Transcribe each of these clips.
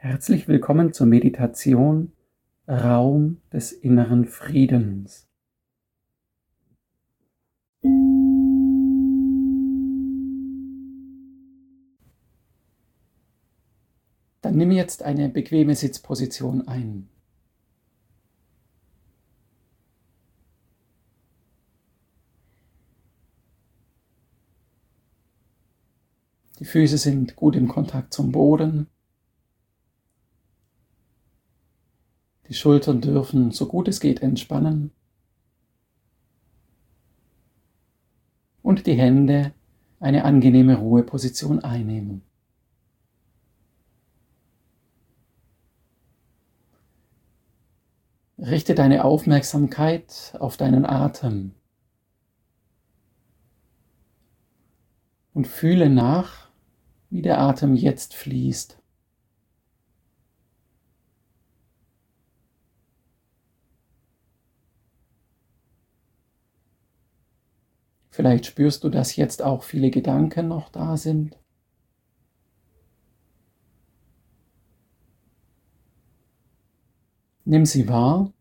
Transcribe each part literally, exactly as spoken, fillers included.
Herzlich willkommen zur Meditation Raum des inneren Friedens. Dann nimm jetzt eine bequeme Sitzposition ein. Die Füße sind gut im Kontakt zum Boden. Die Schultern dürfen, so gut es geht, entspannen. Und die Hände eine angenehme Ruheposition einnehmen. Richte deine Aufmerksamkeit auf deinen Atem und fühle nach, wie der Atem jetzt fließt. Vielleicht spürst du, dass jetzt auch viele Gedanken noch da sind. Nimm sie wahr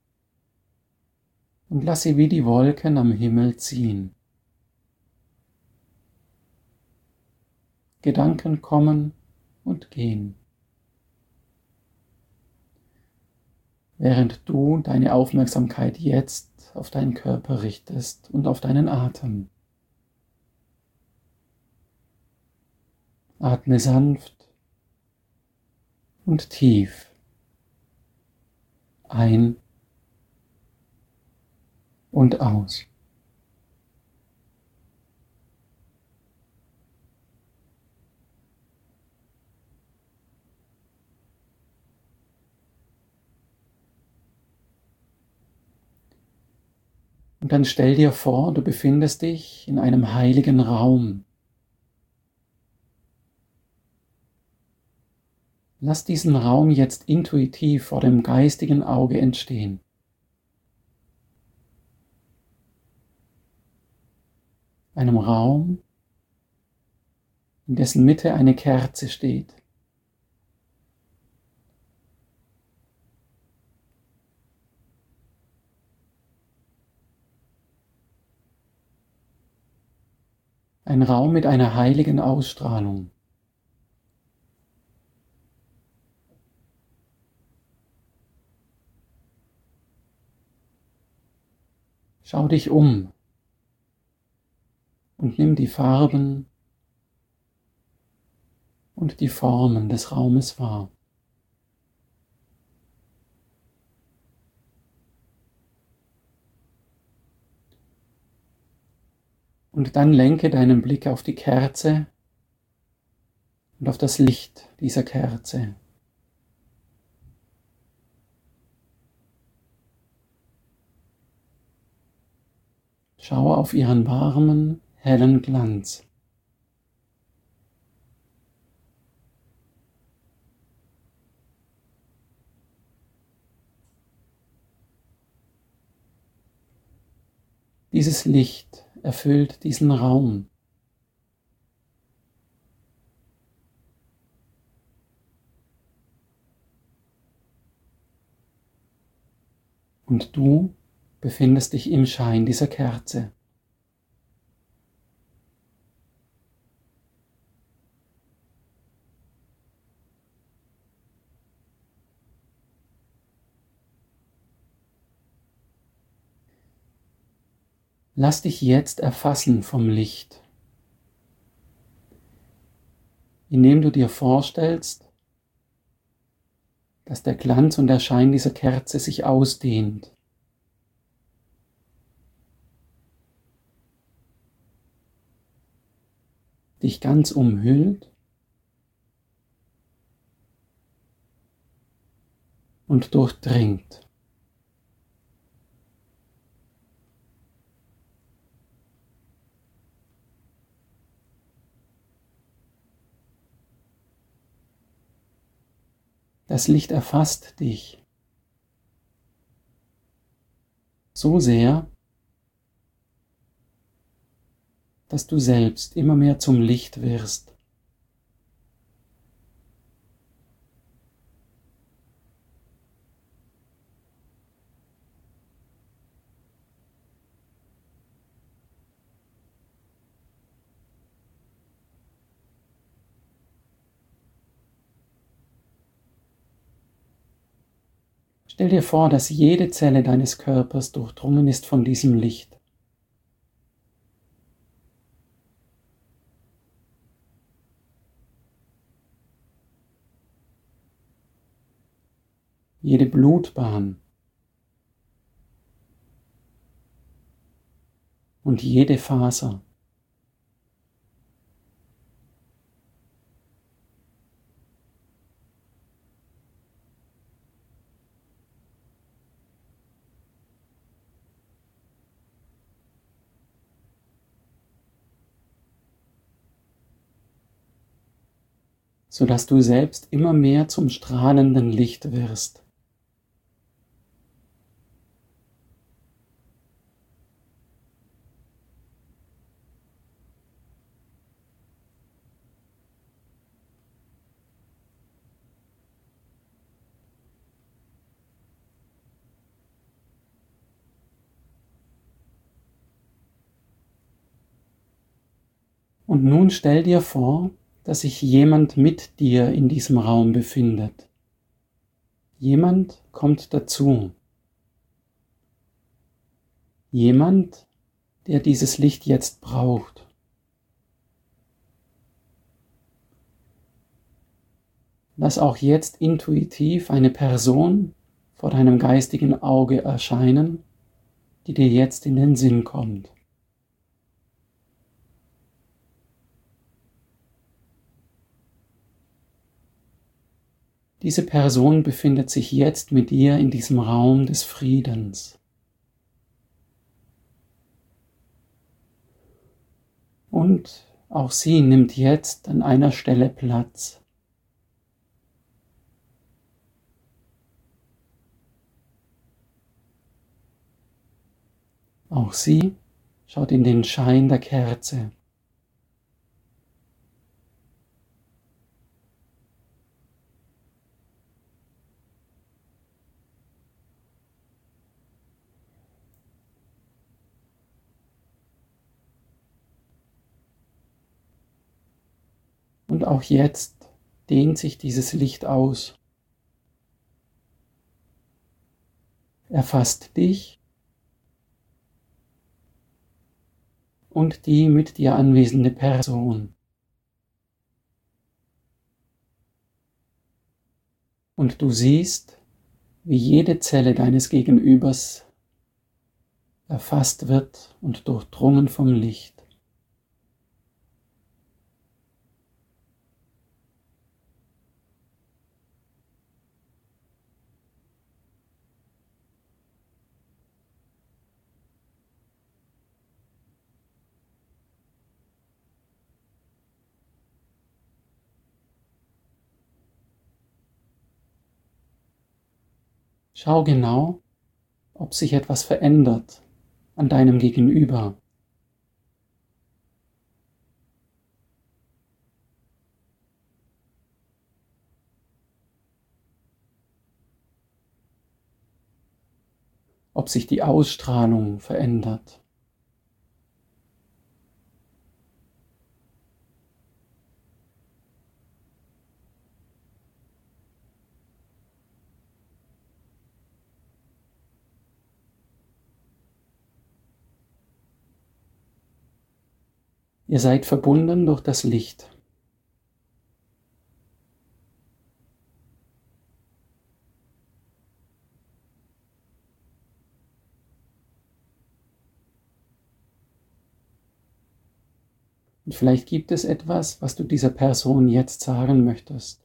und lass sie wie die Wolken am Himmel ziehen. Gedanken kommen und gehen, während du deine Aufmerksamkeit jetzt auf deinen Körper richtest und auf deinen Atem. Atme sanft und tief ein und aus. Und dann stell dir vor, du befindest dich in einem heiligen Raum. Lass diesen Raum jetzt intuitiv vor dem geistigen Auge entstehen. Einem Raum, in dessen Mitte eine Kerze steht. Ein Raum mit einer heiligen Ausstrahlung. Schau dich um und nimm die Farben und die Formen des Raumes wahr. Und dann lenke deinen Blick auf die Kerze und auf das Licht dieser Kerze. Schau auf ihren warmen, hellen Glanz. Dieses Licht erfüllt diesen Raum. Und du befindest dich im Schein dieser Kerze. Lass dich jetzt erfassen vom Licht, indem du dir vorstellst, dass der Glanz und der Schein dieser Kerze sich ausdehnt. Dich ganz umhüllt und durchdringt. Das Licht erfasst dich so sehr, dass du selbst immer mehr zum Licht wirst. Stell dir vor, dass jede Zelle deines Körpers durchdrungen ist von diesem Licht. Jede Blutbahn und jede Faser. Sodass du selbst immer mehr zum strahlenden Licht wirst. Und nun stell dir vor, dass sich jemand mit dir in diesem Raum befindet. Jemand kommt dazu. Jemand, der dieses Licht jetzt braucht. Lass auch jetzt intuitiv eine Person vor deinem geistigen Auge erscheinen, die dir jetzt in den Sinn kommt. Diese Person befindet sich jetzt mit dir in diesem Raum des Friedens. Und auch sie nimmt jetzt an einer Stelle Platz. Auch sie schaut in den Schein der Kerze. Und auch jetzt dehnt sich dieses Licht aus. Erfasst dich und die mit dir anwesende Person. Und du siehst, wie jede Zelle deines Gegenübers erfasst wird und durchdrungen vom Licht. Schau genau, ob sich etwas verändert an deinem Gegenüber. Ob sich die Ausstrahlung verändert. Ihr seid verbunden durch das Licht. Und vielleicht gibt es etwas, was du dieser Person jetzt sagen möchtest.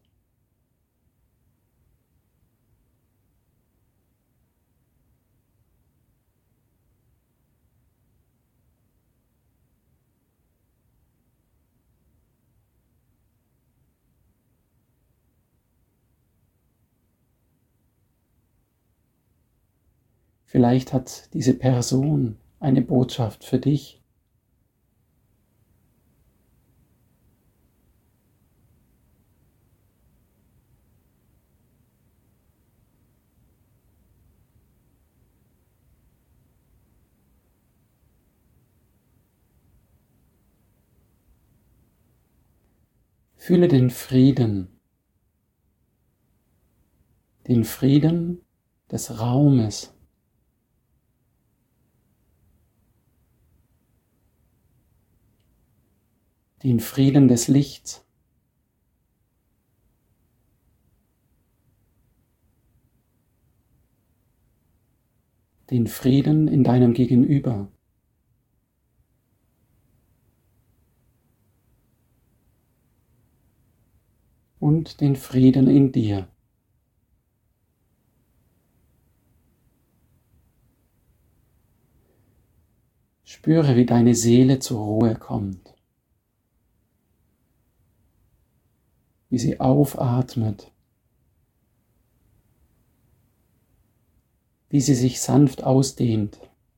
Vielleicht hat diese Person eine Botschaft für dich. Fühle den Frieden, den Frieden, des Raumes. Den Frieden des Lichts. Den Frieden in deinem Gegenüber. Und den Frieden in dir. Spüre, wie deine Seele zur Ruhe kommt, wie sie aufatmet, wie sie sich sanft ausdehnt.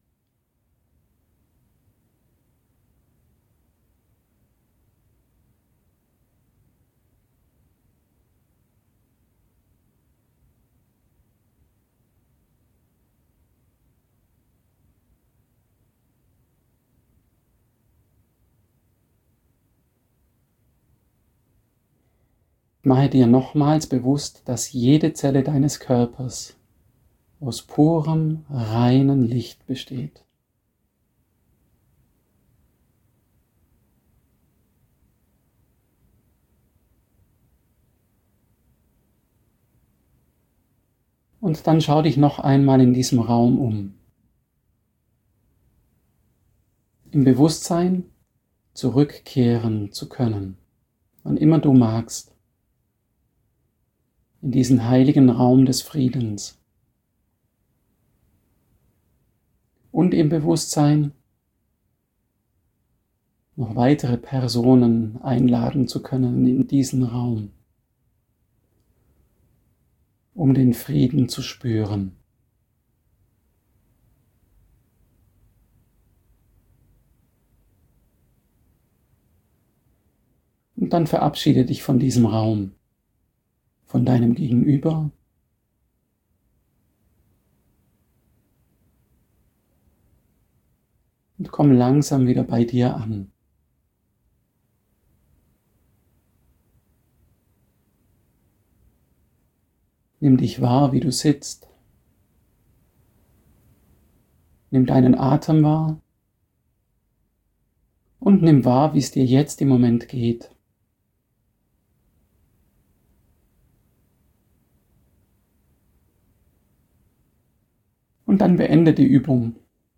Mache dir nochmals bewusst, dass jede Zelle deines Körpers aus purem, reinem Licht besteht. Und dann schau dich noch einmal in diesem Raum um. Im Bewusstsein zurückkehren zu können, wann immer du magst. In diesen heiligen Raum des Friedens. Und im Bewusstsein noch weitere Personen einladen zu können in diesen Raum, um den Frieden zu spüren. Und dann verabschiede dich von diesem Raum, von deinem Gegenüber. Und komm langsam wieder bei dir an. Nimm dich wahr, wie du sitzt. Nimm deinen Atem wahr. Und nimm wahr, wie es dir jetzt im Moment geht. Und dann beende die Übung,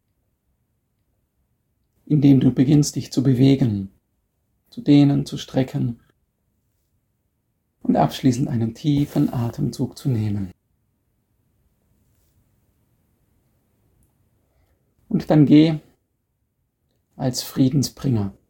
indem du beginnst, dich zu bewegen, zu dehnen, zu strecken und abschließend einen tiefen Atemzug zu nehmen. Und dann geh als Friedensbringer